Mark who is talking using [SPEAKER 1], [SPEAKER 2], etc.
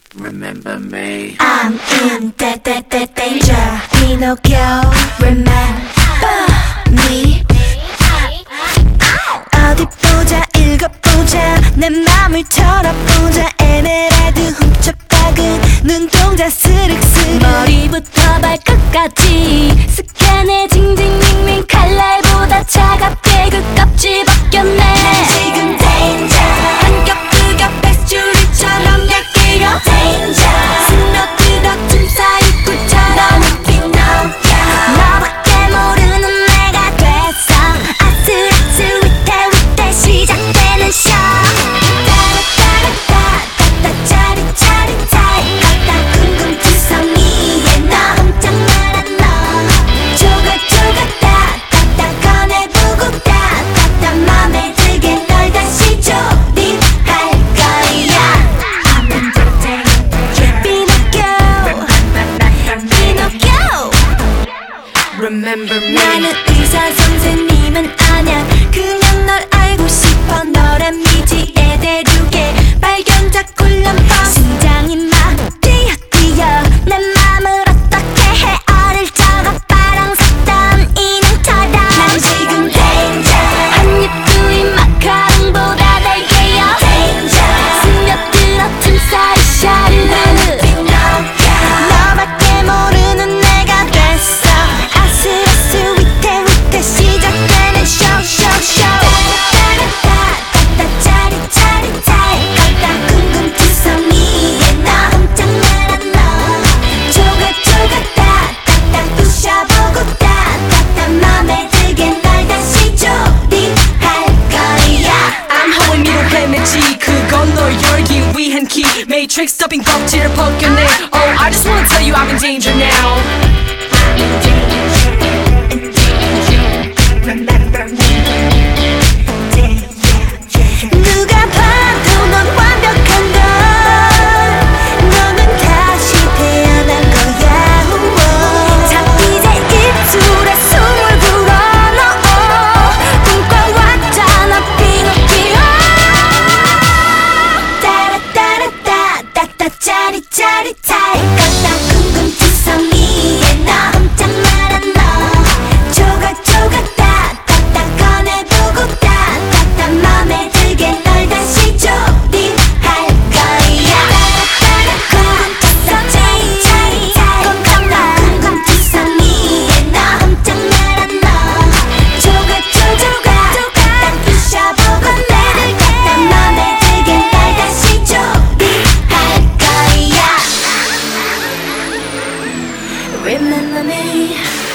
[SPEAKER 1] Remember me.
[SPEAKER 2] I'm in danger. Pinocchio, remember me. 어디 보자, 읽어보자, 내 맘을 털어보자. 에메랄드 훔쳐박은 눈동자 스륵스륵.
[SPEAKER 3] 머리부터 발끝까지 스캔해 징징밍밍. 칼날보다 차갑게 그 껍질 벗겼네.
[SPEAKER 2] 난 지금 danger. 한겹 두겹 뱃줄이처럼 얇게요 danger. 스며들어 틈 사이 꿀처럼. 너는 Pinocchio. 너밖에 모르는 내가 됐어. 아슬아슬 위태위태 시작되는 쇼. 따라따라따 짜릿짜릿하이. 걷다 궁금투성이에 너 꼼짝 말아 너. 조각조각 따따따 꺼내보고 따따따 맘에 들게 널 다시 조립할 거야. I'm in danger. Pinocchio. Pinocchio.
[SPEAKER 1] Remember me.
[SPEAKER 2] 나는 의사 선생님은 아냐. 그냥 널 알고 싶어. 너란 미지의 대륙에 발견자 꿀렁뻥. 심장이 막 뛰어 내 맘을 어떻게 해. 어릴 적어 빠랑섰던 인형처럼. 난 지금 danger.
[SPEAKER 3] 한입 두입 마카롱보다 달게요
[SPEAKER 2] danger.
[SPEAKER 3] 스며들어 틈 사이 샤르르.
[SPEAKER 2] 너밖에 모르는 내가 됐어. 아슬아슬 위태위태 시작되는 쇼쇼쇼. 따라따라따 짜릿짜릿하이. 걷다 궁금투성이에 너 꼼짝 말아 너. 조각조각 따따따 부셔보고 따따따 맘에 들게 널 다시 조립할 거야.
[SPEAKER 4] I'm holding 미로 헤매지 그건 널 열기 위한 키 Matrix 더빙 껍질을 벗겨내 Oh I just wanna tell you I'm in danger now
[SPEAKER 2] 누가 봐도 넌 완벽한 걸. 너는 다시 태어난 거야. 자 이제 입술에 숨을 불어넣어. 꿈꿔왔잖아 피노키오. 따라따라따 따따 짜릿짜릿하이. 걷다 궁금투성이에 너 꼼짝 말아 너. 조각조각 따따따 꺼내보고 따따따 맘에 들게 널 다시 조립할 거야. 따라따라 궁금투성이 짜릿짜릿하이. 궁금투성이에 너 꼼짝 말아 너. 조각조각 따따 부셔보고 따따따 맘에 들게 널 다시 조립할 거야. Remember me.